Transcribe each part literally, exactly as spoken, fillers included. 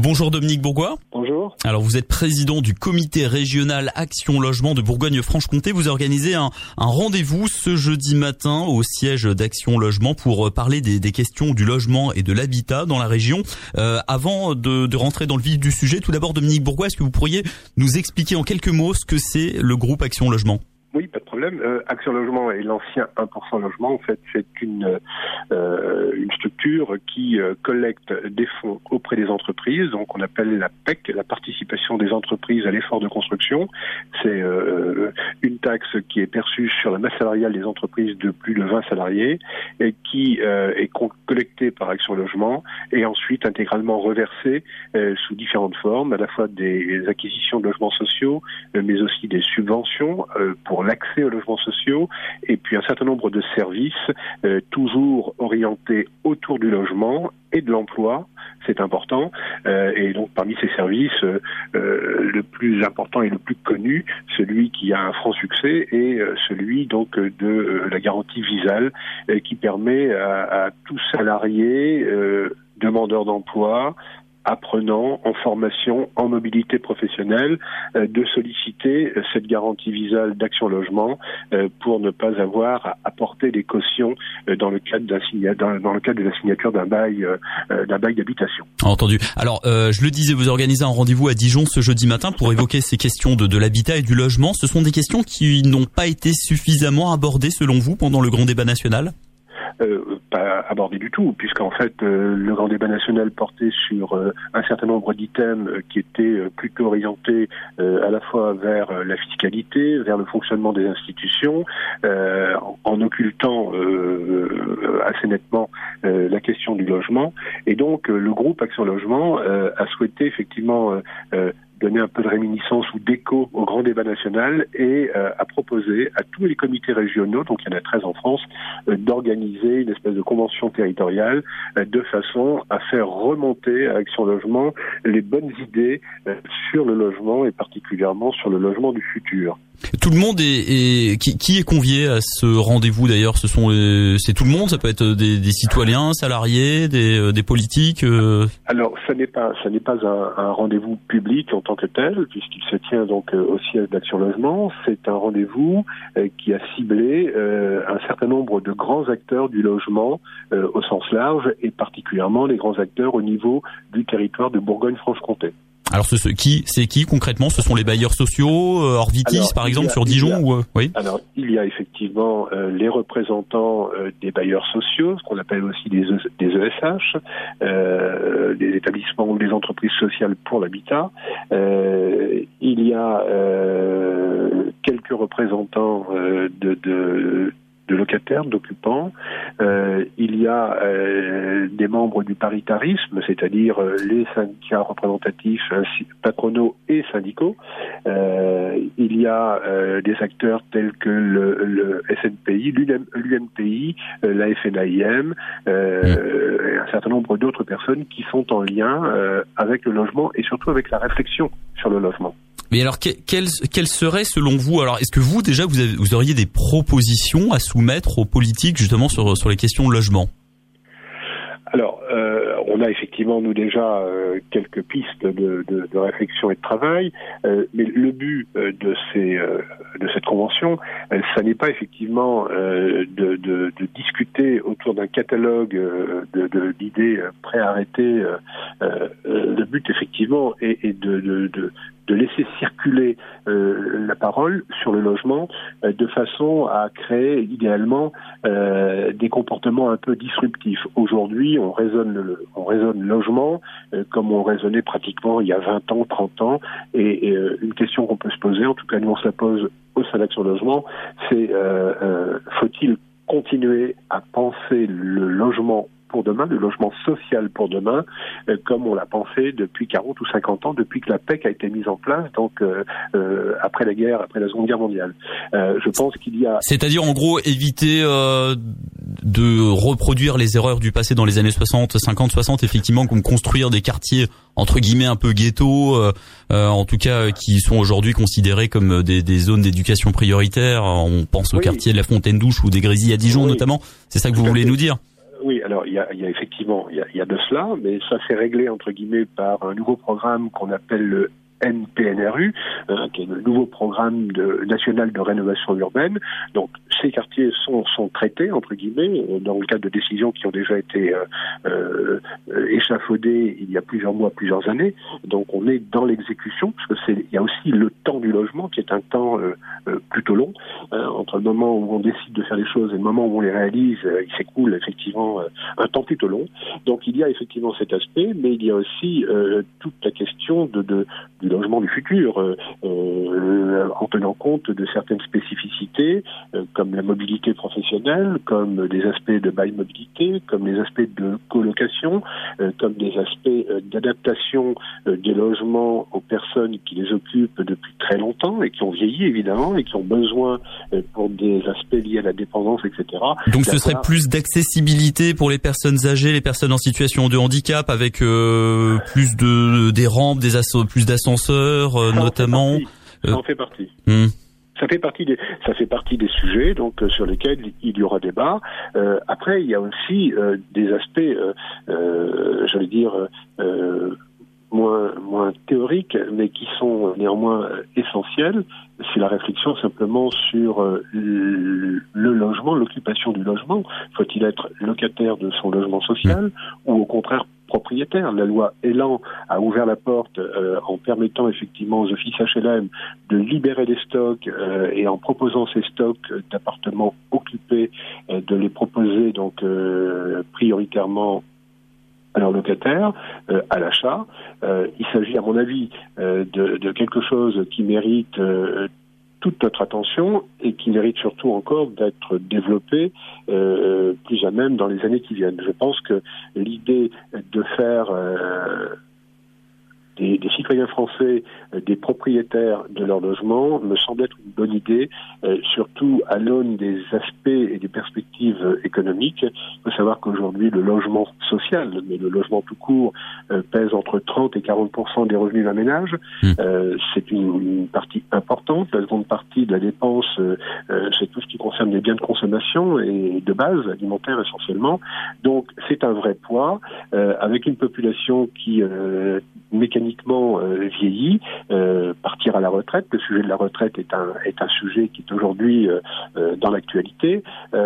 Bonjour Dominique Bourgois. Bonjour. Alors vous êtes président du comité régional Action Logement de Bourgogne-Franche-Comté. Vous organisez un, un rendez-vous ce jeudi matin au siège d'Action Logement pour parler des, des questions du logement et de l'habitat dans la région. Euh, avant de, de rentrer dans le vif du sujet, tout d'abord Dominique Bourgois, est-ce que vous pourriez nous expliquer en quelques mots ce que c'est le groupe Action Logement ? Oui, pas de problème. Euh, Action Logement est l'ancien un pour cent logement. En fait, c'est une euh, une structure qui euh, collecte des fonds auprès des entreprises. Donc, on appelle la P E C, la participation des entreprises à l'effort de construction. C'est euh, une taxe qui est perçue sur la masse salariale des entreprises de plus de vingt salariés et qui euh, est collectée par Action Logement et ensuite intégralement reversée euh, sous différentes formes, à la fois des acquisitions de logements sociaux, euh, mais aussi des subventions euh, pour l'accès aux logements sociaux, et puis un certain nombre de services, euh, toujours orientés autour du logement et de l'emploi, c'est important. Euh, et donc parmi ces services, euh, euh, le plus important et le plus connu, celui qui a un franc succès, est euh, celui donc de euh, la garantie Visale, euh, qui permet à, à tout salarié, euh, demandeur d'emploi, apprenants en formation, en mobilité professionnelle, euh, de solliciter euh, cette garantie Visale d'Action Logement euh, pour ne pas avoir à apporter des cautions euh, dans le cadre d'un signa- dans, dans le cadre de la signature d'un bail euh, d'un bail d'habitation. Entendu. Alors, euh, je le disais, vous organisez un rendez-vous à Dijon ce jeudi matin pour évoquer ces questions de, de l'habitat et du logement. Ce sont des questions qui n'ont pas été suffisamment abordées selon vous pendant le grand débat national ? Euh, pas abordé du tout, puisqu'en fait euh, le grand débat national portait sur euh, un certain nombre d'items euh, qui étaient euh, plutôt orientés euh, à la fois vers euh, la fiscalité, vers le fonctionnement des institutions, euh, en, en occultant euh, assez nettement euh, la question du logement. Et donc euh, le groupe Action Logement euh, a souhaité effectivement euh, euh, donner un peu de réminiscence ou d'écho au grand débat national et euh, à proposer à tous les comités régionaux, donc il y en a treize en France, euh, d'organiser une espèce de convention territoriale euh, de façon à faire remonter à Action Logement les bonnes idées euh, sur le logement et particulièrement sur le logement du futur. Tout le monde est, est qui, qui est convié à ce rendez-vous d'ailleurs? Ce sont les, c'est tout le monde, ça peut être des, des citoyens, salariés, des, des politiques. Euh... Alors, ça n'est pas, ça n'est pas un, un rendez-vous public en tant que tel, puisqu'il se tient donc euh, au siège d'Action Logement. C'est un rendez-vous euh, qui a ciblé euh, un certain nombre de grands acteurs du logement euh, au sens large, et particulièrement les grands acteurs au niveau du territoire de Bourgogne-Franche-Comté. Alors, ce, ce, qui, c'est qui concrètement? Ce sont les bailleurs sociaux, euh, Orvitis alors, par exemple a, sur Dijon a, ou euh, oui. Alors, il y a effectivement euh, les représentants euh, des bailleurs sociaux, ce qu'on appelle aussi des, e, des E S H, euh, des établissements ou des entreprises sociales pour l'habitat. Euh, il y a euh, quelques représentants euh, de, de de locataires, d'occupants. Euh, il y a euh, des membres du paritarisme, c'est-à-dire euh, les syndicats représentatifs, ainsi, patronaux et syndicaux. Euh, il y a euh, des acteurs tels que le, le S N P I, l'U M P I, euh, la F N A I M, euh, et un certain nombre d'autres personnes qui sont en lien euh, avec le logement et surtout avec la réflexion sur le logement. Mais alors, quelles quelle seraient selon vous, alors est-ce que vous déjà vous, avez, vous auriez des propositions à soumettre aux politiques justement sur sur les questions de logement? Alors, euh, on a effectivement, nous, déjà euh, quelques pistes de, de, de réflexion et de travail, euh, mais le but euh, de, ces, euh, de cette convention, euh, ça n'est pas effectivement euh, de, de, de discuter autour d'un catalogue euh, de, de, d'idées préarrêtées. Euh, euh, le but, effectivement, est, est de, de, de de laisser circuler euh, la parole sur le logement euh, de façon à créer idéalement euh, des comportements un peu disruptifs. Aujourd'hui, on raisonne le, on raisonne logement euh, comme on raisonnait pratiquement il y a vingt ans, trente ans, et, et euh, une question qu'on peut se poser, en tout cas nous on se la pose au sein d'Action Logement, c'est euh, euh, faut-il continuer à penser le logement pour demain, le logement social pour demain, euh, comme on l'a pensé depuis quarante ou cinquante ans, depuis que la P E C a été mise en place, donc euh, euh, après la guerre, après la Seconde Guerre mondiale. Euh, je pense qu'il y a... C'est-à-dire, en gros, éviter euh, de reproduire les erreurs du passé dans les années soixante, cinquante, soixante, effectivement, comme construire des quartiers, entre guillemets, un peu ghetto, euh, euh, en tout cas, euh, qui sont aujourd'hui considérés comme des, des zones d'éducation prioritaire. On pense au oui. quartier de la Fontaine-Douche ou des Grésilles à Dijon, oui. notamment. C'est ça que vous voulez nous dire? Oui, alors il y a, il y a effectivement il y a, il y a de cela, mais ça s'est réglé entre guillemets par un nouveau programme qu'on appelle le N P N R U, euh, qui est le nouveau programme de, national de rénovation urbaine. Donc ces quartiers sont, sont traités entre guillemets dans le cadre de décisions qui ont déjà été euh, euh, échafaudées il y a plusieurs mois, plusieurs années. Donc on est dans l'exécution, parce que c'est il y a aussi le temps du logement qui est un temps euh, euh, plutôt long. Euh, entre le moment où on décide de faire les choses et le moment où on les réalise, euh, il s'écoule effectivement euh, un temps plutôt long. Donc il y a effectivement cet aspect, mais il y a aussi euh, toute la question de, de du logement du futur, euh, euh, en tenant compte de certaines spécificités, euh, comme la mobilité professionnelle, comme des aspects de bail mobilité, comme les aspects de colocation, euh, comme des aspects euh, d'adaptation euh, des logements aux personnes qui les occupent depuis très longtemps et qui ont vieilli évidemment et qui ont besoin euh, pour des aspects liés à la dépendance, et cetera. Donc ce serait plus d'accessibilité pour les personnes âgées, les personnes en situation de handicap, avec euh, plus de des rampes, des asso- plus d'ascenseurs, euh, notamment. Ça en fait partie. Euh, hmm. Ça fait partie des, ça fait partie des sujets donc euh, sur lesquels il y aura débat. Euh, après, il y a aussi euh, des aspects, euh, euh, j'allais dire, euh, moins moins théoriques, mais qui sont néanmoins essentiels. C'est la réflexion simplement sur euh, le, le logement, l'occupation du logement. Faut-il être locataire de son logement social mmh. ou au contraire propriétaire? La loi Elan a ouvert la porte euh, en permettant effectivement aux offices H L M de libérer des stocks euh, et en proposant ces stocks d'appartements occupés, euh, de les proposer donc euh, prioritairement à leurs locataires, euh, à l'achat. Euh, il s'agit, à mon avis, euh, de, de quelque chose qui mérite euh, toute notre attention et qui mérite surtout encore d'être développé euh, plus à même dans les années qui viennent. Je pense que l'idée de faire euh, des, des citoyens français, euh, des propriétaires de leur logement, me semble être une bonne idée, euh, surtout à l'aune des aspects et des perspectives euh, économiques. Il faut savoir qu'aujourd'hui, le logement social, mais le logement tout court, euh, pèse entre trente et quarante pour cent des revenus d'un ménage. Mmh. Euh, c'est une, une partie importante. La seconde partie de la dépense, euh, euh, c'est tout ce qui concerne les biens de consommation et de base, alimentaire essentiellement. Donc, c'est un vrai poids, euh, avec une population qui, euh, mécaniquement, Euh, vieilli, euh, partir à la retraite. Le sujet de la retraite est un est un sujet qui est aujourd'hui euh, euh, dans l'actualité.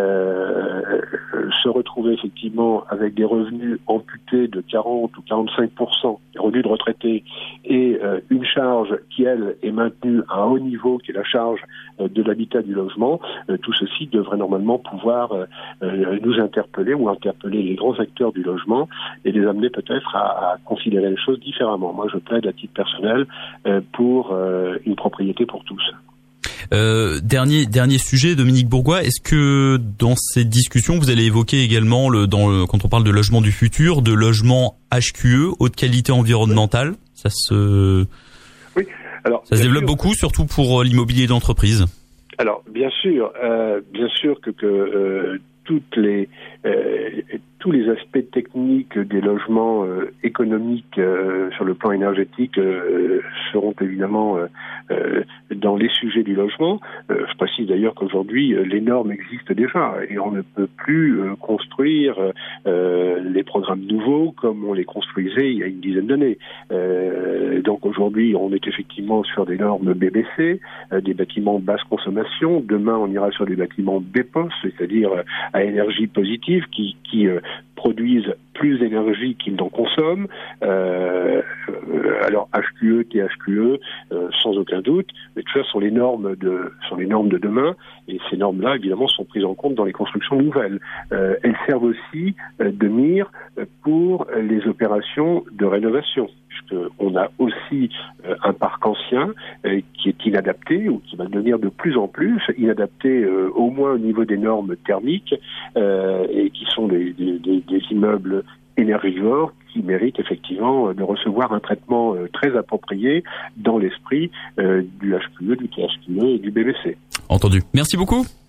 Euh, se retrouver effectivement avec des revenus amputés de quarante ou quarante-cinq pour cent des revenus de retraités et euh, une charge qui elle est maintenue à un haut niveau, qui est la charge euh, de l'habitat, du logement. Euh, tout ceci devrait normalement pouvoir euh, euh, nous interpeller ou interpeller les grands acteurs du logement et les amener peut-être à, à considérer les choses différemment. Moi, je plaide à titre personnel euh, pour euh, une propriété pour tous. Euh, dernier dernier sujet, Dominique Bourgois, est-ce que dans cette discussion vous allez évoquer également le dans le quand on parle de logement du futur, de logement H Q E, haute qualité environnementale, ça se oui. Alors, ça se développe sûr, beaucoup, surtout pour l'immobilier d'entreprise. Alors bien sûr, euh, bien sûr que que euh, toutes les euh, tous les aspects techniques des logements euh, économiques euh, sur le plan énergétique euh, seront évidemment euh, euh, dans les sujets du logement. Euh, je précise d'ailleurs qu'aujourd'hui euh, les normes existent déjà et on ne peut plus euh, construire euh, les programmes nouveaux comme on les construisait il y a une dizaine d'années. Euh, donc aujourd'hui on est effectivement sur des normes B B C, euh, des bâtiments basse consommation. Demain on ira sur des bâtiments B P O S, c'est-à-dire euh, à énergie positive qui, qui euh, produisent plus d'énergie qu'ils n'en consomment. Euh, alors H Q E, T H Q E, euh, sans aucun doute, mais tout ça sont les normes de sont les normes de demain, et ces normes-là évidemment sont prises en compte dans les constructions nouvelles. Euh, elles servent aussi euh, de mire pour les opérations de rénovation, puisqu'on a aussi euh, un parc ancien euh, qui est inadapté ou qui va devenir de plus en plus inadapté, euh, au moins au niveau des normes thermiques, euh, et qui sont des, des, des, des immeubles énergivores qui méritent effectivement de recevoir un traitement euh, très approprié dans l'esprit euh, du H Q E, du T H Q E et du B B C. Entendu. Merci beaucoup.